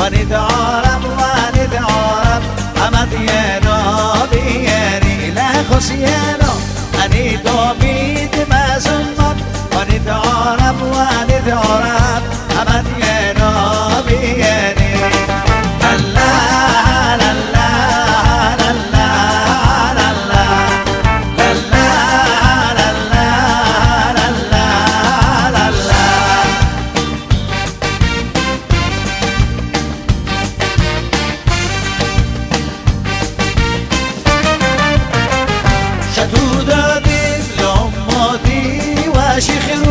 ونتعارف ونتعارف أمد ينا بيري لا خسيانا أني دوبيد ما زمت ونتعارف ونتعارف أمد ينا بيري لا لا لا لا لا لا لا لا لا لا لا لا شتو دادیم لامادی و شیخرو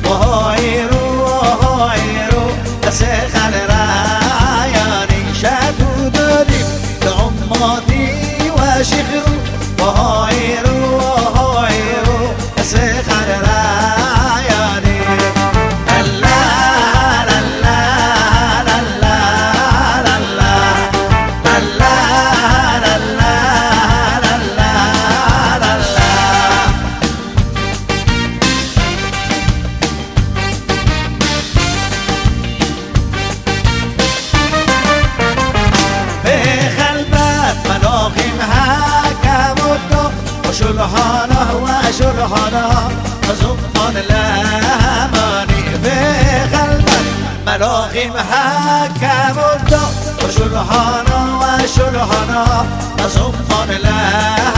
وهایرو تسخن رایانی شتو دادیم لامادی و شیخرو وهایرو تسخن رایانی شلحانه وشلحانه زمان الأماني بقلبك ملاغم حكم الدار وشلحانه وشلحانه زمان الأماني